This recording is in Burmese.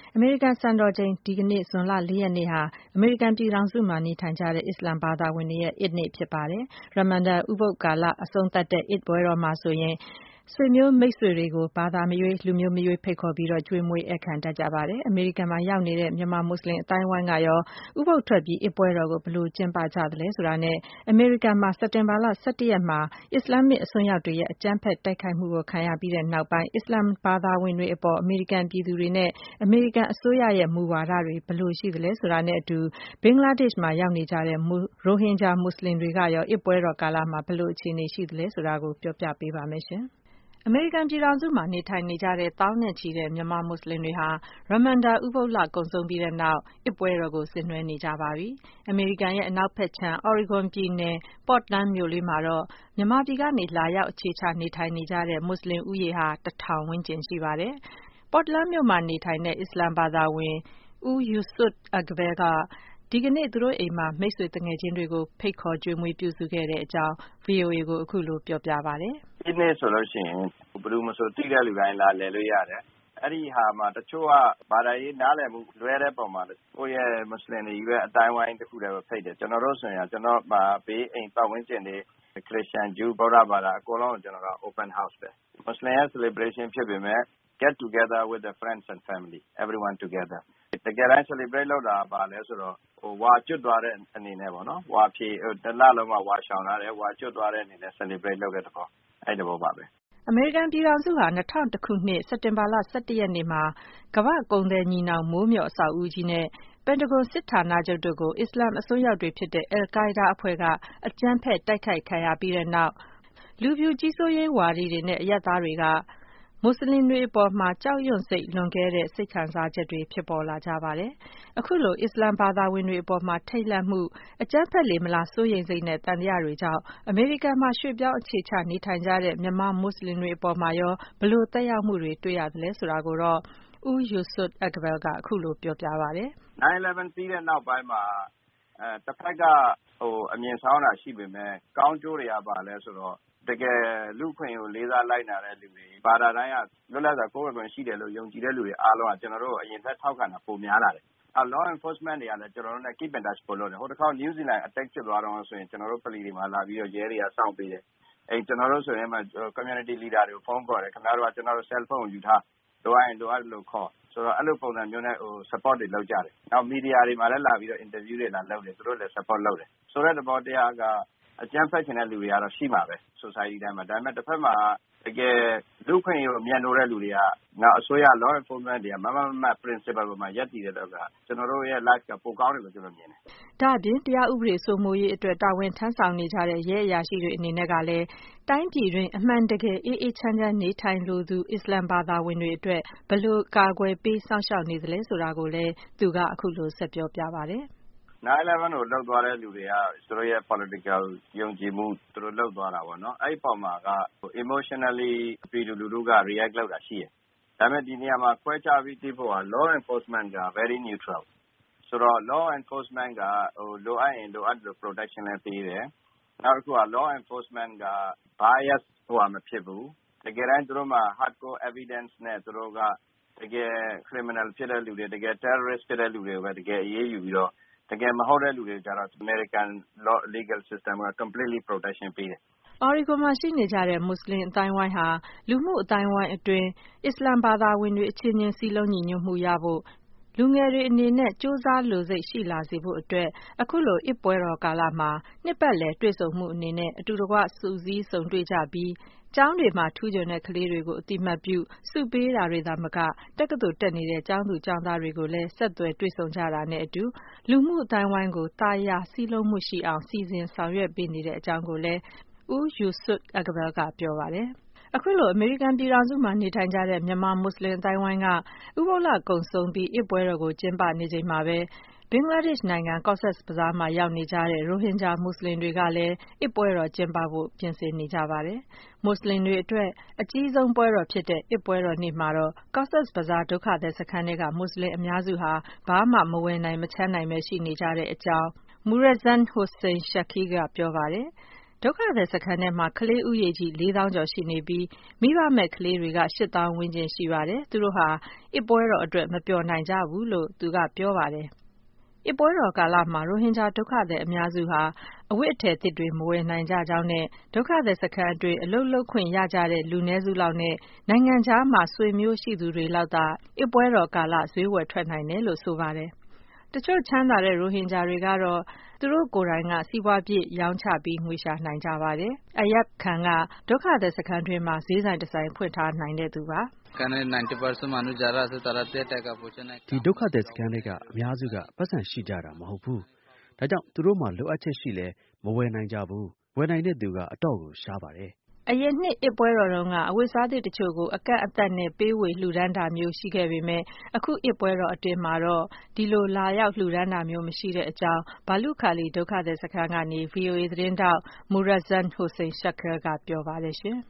အမေရိကန်စံတော်ချိန်ဒီကနေ့ဇွန်လ 4 ရက်နေ့ဟာအမေရိကန်ပြည်ထောင်စုမှာနေထိုင်ကြတဲ့ အစ္စလာမ်ဘာသာဝင်တွေရဲ့ Eid နေ့ဖြစ်ပါတယ်။ ရမန်ဒန်ဥပုသ်ကာလအဆုံးသတ်တဲ့ Eid ပွဲတော်မှာဆိုရင် ဆွေမျိုးမိတ်ဆွေတွေကို ဘာသာမရွေးလူမျိုးမရွေးဖိတ်ခေါ်ပြီးကျွေးမွေးဧည့်ခံတတ်ကြပါတယ်။ အမေရိကန်မှာရောက်နေတဲ့ မြန်မာမွတ်ဆလင်အသိုင်းအဝိုင်းကရော ဥပုသ်ထွက်ပြီး Eid ပွဲတော်ကို ဘယ်လိုကျင်းပကြသလဲဆိုတာနဲ့ အမေရိကန်မှာ စက်တင်ဘာလ 11 ရက်မှာ အစ္စလာမ်မစ်အစွန်းရောက်တွေရဲ့ အကြမ်းဖက်တိုက်ခိုက်မှုကိုခံရပြီးနောက်ပိုင်း အစ္စလာမ်ဘာသာဝင်တွေအပေါ် အမေရိကန်ပြည်သူတွေနဲ့ အမေရိကန်အစိုးရရဲ့မူဝါဒတွေ ဘယ်လိုရှိသလဲဆိုတာနဲ့အတူ ဘင်္ဂလားဒေ့ရှ်မှာရောက်နေကြတဲ့ ရိုဟင်ဂျာမွတ်ဆလင်တွေကရော Eid ပွဲတော်ကာလမှာ ဘယ်လိုအခြေအနေရှိသလဲဆိုတာကို ပြောပြပေးပါမယ်။ အမေရိကန်ပြည်ထောင်စုမှာနေထိုင်နေကြတဲ့ သောင်းနဲ့ချီတဲ့မြန်မာမွတ်ဆလင်တွေဟာ ရမန်ဒန်ဥပုသ်လကုန်ဆုံးပြီးနောက် Eid ပွဲတော်ကိုဆင်နွှဲနေကြပါပြီ။ အမေရိကန်ရဲ့အနောက်ဘက်ခြမ်း Oregon ပြည်နယ် Portland မြို့လေးမှာတော့ မြန်မာပြည်ကနေလာရောက်အခြေချနေထိုင်နေကြတဲ့ မွတ်ဆလင်ဦးရေဟာ 1000 ဝန်းကျင်ရှိပါတယ်။ Portland မြို့မှာနေထိုင်တဲ့ အစ္စလာမ်ဘာသာဝင် ဦးယူစွတ်အက်ဘဲက ဒီကနေ့သူတို့အိမ်မှာ မိတ်ဆွေသူငယ်ချင်းတွေကို ဖိတ်ခေါ်ကျွေးမွေးပြုစုခဲ့တဲ့အကြောင်း VOA ကိုအခုလိုပြောပြပါတယ်။ Eid နေ့ဆိုလို့ရှိရင်ဘယ်သူမဆိုသိတဲ့လူတိုင်းလာလည်လို့ရတယ်။အဲ့ဒီဟာမှာတချို့ကဘာသာရေးနားလည်မှုလွဲတဲ့ပုံမှာကိုယ့်ရဲ့မွတ်ဆလင်တွေပဲအတိုင်းဝိုင်းတစ်ခုတည်းပဲဖိတ်တယ်။ကျွန်တော်တို့ဆိုရင်ကျွန်တော်မှာဘေးအိမ်ပတ်ဝန်းကျင်တွေခရစ်ယာန်ဂျူးဗုဒ္ဓဘာသာအကုန်လုံးကိုကျွန်တော်က open house ပဲ။မွတ်ဆလင်ရဲ့ celebration ဖြစ်ပေမဲ့ get together with the friends and family everyone together တကယ်တမ်း celebrate လုပ်တာဘာလဲဆိုတော့ဝါကျွတ်သွားတဲ့အနေနဲ့ပေါ့နော်။ဝါဖြေတစ်လလုံးမှာဝါရှောင်ထားတယ်ဝါကျွတ်သွားတဲ့အနေနဲ့ celebrate လုပ်တဲ့သဘောအဲ့ဒီသဘောပါပဲ။အမေရိကန်ပြည်ထောင်စုဟာ2001ခုနှစ်စက်တင်ဘာလ11ရက်နေ့မှာကမ္ဘာ့ကုန်သည်ညီနောင်မိုးမျှော်အဆောက်အဦးကြီးနဲ့ပန်တဂွန်စစ်ဌာနချုပ်တို့ကိုအစ္စလာမ်အစွန်းရောက်တွေဖြစ်တဲ့ အယ်လ်ကိုင်းဒါးအဖွဲ့ကအကြမ်းဖက်တိုက်ခိုက်ခံရပြီးနောက် လူဖြူကြီးစိုးရေးဝါဒီတွေနဲ့အရပ်သားတွေကမွတ်ဆလင်တွေအပေါ်ကြောက်ရွံ့စိတ်လွန်ကဲတဲ့စိတ်ခံစားချက်တွေဖြစ်ပေါ်လာကြပါတယ်။အခုလိုအစ္စလာမ်ဘာသာဝင်တွေအပေါ်ထိတ်လန့်မှုအကြမ်းဖက်လေမလားစိုးရိမ်စိတ်နဲ့သံသယတွေကြောင့်အမေရိကန်မှာရွှေ့ပြောင်းအခြေချနေထိုင်ကြတဲ့မြန်မာမွတ်ဆလင်တွေအပေါ်မှာရောဘယ်လိုသက်ရောက်မှုတွေတွေ့ရသလဲဆိုတာကိုတော့ဦးယူစွတ်အက်ဘဲကအခုလိုပြောပြပါတယ်။ 9/11 ပြီးတဲ့နောက်ပိုင်းမှာတစ်ဖက်ကအမြင်ဆောင်တာရှိပေမဲ့ကောင်းကျိုးတွေကဘာလဲဆိုတော့တကယ်လူ့အခွင့်အရေးကိုလေးစားလိုက်နာတဲ့လူတွေဘာသာတိုင်းကလွတ်လပ်စွာကိုယ်ပိုင်ခွင့်ရှိတယ်လို့ယုံကြည်တဲ့လူတွေအားလုံးကကျွန်တော်တို့အရင်ထက်ထောက်ခံတာပိုများလာတယ်။ law enforcement တွေကလည်းကျွန်တော်တို့နဲ့ keep in touch ပိုလုပ်တယ်။ဟိုတစ်ခေါက် New Zealand attack ဖြစ်သွားတော့ဆိုရင်ကျွန်တော်တို့ပလီတွေမှာလာပြီးတော့ရဲတွေကစောင့်ပေးတယ်။ကျွန်တော်တို့ဆိုရင်community leader တွေကိုဖုန်းခေါ်တယ်ခင်ဗျားတို့ကကျွန်တော်တို့ cell phone ကိုယူထားလိုအပ်ရင်လိုအပ်လို့ခေါ်ဆိုတော့အဲ့လိုပုံစံမျိုးနဲ့support တွေလုပ်ကြတယ်။နောက် media တွေမှာလည်းလာပြီးတော့ interview တွေလာလုပ်တယ်သူတို့လည်း support လုပ်တယ်။ဆိုတဲ့သဘောတရားကအကြမ်းဖက်ချင်တဲ့လူတွေကတော့ရှိမှာပဲ society တိုင်းမှာဒါပေမဲ့တစ်ဖက်မှာတကယ်လူ့အခွင့်အရေးကိုမြတ်နိုးတဲ့လူတွေကနောက်အစိုးရ law enforcement တွေကမမတ် principle ပေါ်မှာရပ်တည်တဲ့တော့ကကျွန်တော်တို့ရဲ့ life ကပိုကောင်းတယ်လို့ကျွန်တော်မြင်တယ်။ဒါ့အပြင်တရားဥပဒေစိုးမိုးရေးအတွက်တာဝန်ထမ်းဆောင်နေကြတဲ့ရဲအရာရှိတွေအနေနဲ့ကလည်းတိုင်းပြည်တွင်းအမှန်တကယ်အေးအေးချမ်းချမ်းနေထိုင်လိုသူအစ္စလာမ်ဘာသာဝင်တွေအတွက်ဘယ်လိုကာကွယ်ပေးစောင့်ရှောက်နေသလဲဆိုတာကိုလည်းသူကအခုလိုဆက်ပြောပြပါတယ်။ 9/11 ကိုလုပ်သွားတဲ့လူတွေကသူတို့ရဲ့ political ယုံကြည်မှုသူတို့လုပ်သွားတာပေါ့နော်။အဲ့ဒီပုံမှာက emotionally ပြည်သူလူထုက react လုပ်တာရှိတယ်။ဒါပေမဲ့ဒီနေရာမှာခွဲခြားပြီးသိဖို့က law enforcement က very neutral ဆိုတော့ law enforcement ကလိုအပ်ရင်လိုအပ်သလို protection လည်းပေးတယ်။နောက်တစ်ခုက law enforcement က bias မဖြစ်ဘူး။တကယ်တမ်းသူတို့မှာ hardcore evidence နဲ့သူတို့ကတကယ် criminal ဖြစ်တဲ့လူတွေတကယ် terrorist ဖြစ်တဲ့လူတွေကိုပဲတကယ်အရေးယူပြီးတော့တကယ်မဟုတ်တဲ့လူတွေကျတော့ American law legal system က completely protection ပေးတယ်။ Oregon မှာရှိနေကြတဲ့မွတ်ဆလင်အသိုင်းအဝိုင်းဟာလူမှုအသိုင်းအဝိုင်းအတွင်းအစ္စလာမ်ဘာသာဝင်တွေအချင်းချင်းစည်းလုံးညီညွတ်မှုရဖို့လူငယ်တွေအနေနဲ့ကြိုးစားလိုစိတ်ရှိလာစေဖို့အတွက်အခုလိုEidပွဲတော်ကာလမှာနှစ်ပတ်လည်တွေ့ဆုံမှုအနေနဲ့အတူတကွစုစည်းဆုံတွေ့ကြပြီးကျောင်းတွေမှာထူးချွန်တဲ့ကလေးတွေကိုအသိအမှတ်ပြုဆုပေးတာတွေသာမကတက္ကသိုလ်တက်နေတဲ့ကျောင်းသူကျောင်းသားတွေကိုလည်းဆက်သွယ်တွေ့ဆုံကြတာနဲ့အတူလူမှုအသိုင်းအဝိုင်းကိုသာယာစည်းလုံးမှုရှိအောင်စီစဉ်ဆောင်ရွက်ပေးနေတဲ့အကြောင်းကိုလည်းဦးယူစွတ်အက်ဘဲကပြောပါတယ်။အခုလိုအမေရိကန်ပြည်ထောင်စုမှာနေထိုင်ကြတဲ့မြန်မာမွတ်ဆလင်အသိုင်းအဝိုင်းကဥပုသ်လကုန်ဆုံးပြီးEidပွဲတော်ကိုကျင်းပနေချိန်မှာပဲဘင်္ဂလားဒေ့ရှ်နိုင်ငံ Cox's Bazar မှာရောက်နေကြတဲ့ရိုဟင်ဂျာမွတ်ဆလင်တွေကလည်းEidပွဲတော်ကျင်းပဖို့ပြင်ဆင်နေကြပါတယ်။မွတ်ဆလင်တွေအတွက်အကြီးဆုံးပွဲတော်ဖြစ်တဲ့Eidပွဲတော်နေ့မှာတော့Cox's Bazar ဒုက္ခသည်စခန်းထဲကမွတ်ဆလင်အများစုဟာဘာမှမဝယ်နိုင်မချမ်းနိုင်ပဲရှိနေကြတဲ့အကြောင်းMurazzan Hossain Shaki ကပြောပါတယ်။ဒုက္ခသည်စခန်းထဲမှာကလေးဦးရေကြီး 4,000 ကျော်ရှိနေပြီးမိဘမဲ့ကလေးတွေက 8,000 ဝန်းကျင်ရှိပါတယ်။သူတို့ဟာအစ်ပွဲတော်အတွက်မပျော်နိုင်ကြဘူးလို့သူကပြောပါတယ်။အစ်ပွဲတော်ကာလမှာရိုဟင်ဂျာဒုက္ခသည်အများစုဟာအဝတ်အထည်သစ်တွေမဝယ်နိုင်ကြကြောင်းနဲ့ဒုက္ခသည်စခန်းအတွင်းအလုပ်လုပ်ခွင့်ရကြတဲ့လူနည်းစုလောက်နဲ့နိုင်ငံခြားမှာဆွေမျိုးရှိသူတွေလောက်သာအစ်ပွဲတော်ကာလဈေးဝယ်ထွက်နိုင်တယ်လို့ဆိုပါတယ်။တချို့ချမ်းသာတဲ့ရိုဟင်ဂျာတွေကတော့သူတို့ကိုယ်တိုင်ကစီးပွားဖြစ်ရောင်းချပြီးငွေရှာနိုင်ကြပါတယ်။ Ayub Khan ကဒုက္ခသည်စခန်းတွင်မှာဈေးဆိုင်တစ်ဆိုင်ဖွင့်ထားနိုင်တဲ့သူပါ။ဒီဒုက္ခသည်စခန်းတွေကအများစုကပတ်စံရှိကြတာမဟုတ်ဘူး။ဒါကြောင့်သူတို့မှာလိုအပ်ချက်ရှိလဲမဝယ်နိုင်ကြဘူး။ဝယ်နိုင်တဲ့သူကအတော့ကိုရှားပါတယ်။အရင်နှစ်အစ်ပွဲတော်တုန်းကအဝတ်စားသစ်တချို့ကိုအကန့်အသတ်နဲ့ပေးဝေလှူဒန်းတာမျိုးရှိခဲ့ပေမဲ့အခုအစ်ပွဲတော်အတွင်းမှာတော့ဒီလိုလာရောက်လှူဒန်းတာမျိုးမရှိတဲ့အကြောင်းဘာလုခါလီဒုက္ခသည်စခန်းကနေ VOA သတင်းထောက် Murazzan Hossain Shakil ကပြောပါတယ်ရှင်